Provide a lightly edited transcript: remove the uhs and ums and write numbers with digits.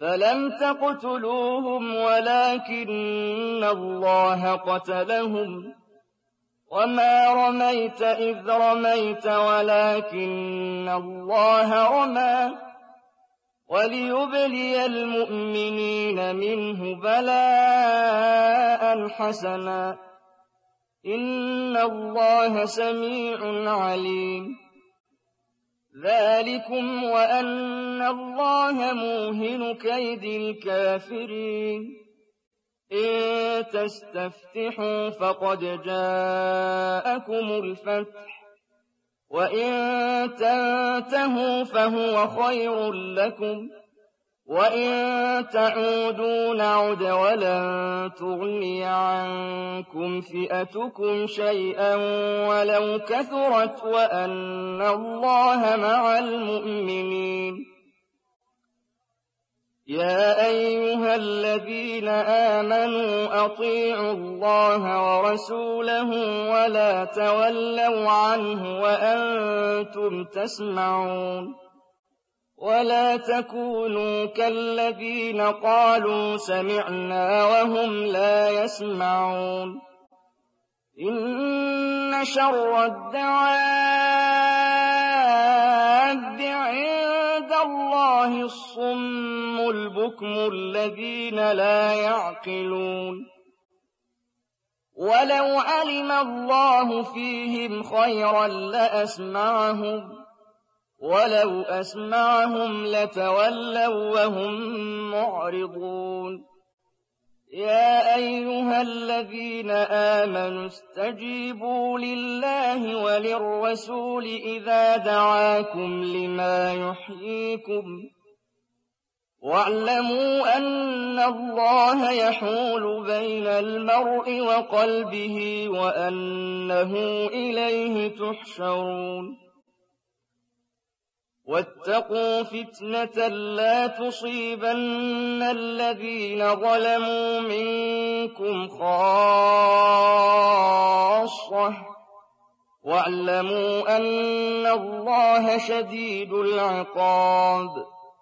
فلم تقتلوهم ولكن الله قتلهم وما رميت إذ رميت ولكن الله رمى وليبلي المؤمنين منه بلاء حسنا إن الله سميع عليم ذلكم وأن الله موهن كيد الكافرين إن تستفتحوا فقد جاءكم الفتح وإن تنتهوا فهو خير لكم وإن تعودوا نعد ولن تغني عنكم فئتكم شيئا ولو كثرت وأن الله مع المؤمنين يا أيها الذين آمنوا أطيعوا الله ورسوله ولا تولوا عنه وأنتم تسمعون ولا تكونوا كالذين قالوا سمعنا وهم لا يسمعون إن شر الدواب عند الله الصم البكم الذين لا يعقلون ولو علم الله فيهم خيرا لأسمعهم ولو أسمعهم لتولوا وهم معرضون يا أيها الذين آمنوا استجيبوا لله وللرسول إذا دعاكم لما يحييكم واعلموا أن الله يحول بين المرء وقلبه وأنه إليه تحشرون واتقوا فتنة لا تصيبن الذين ظلموا منكم خاصة واعلموا أن الله شديد العقاب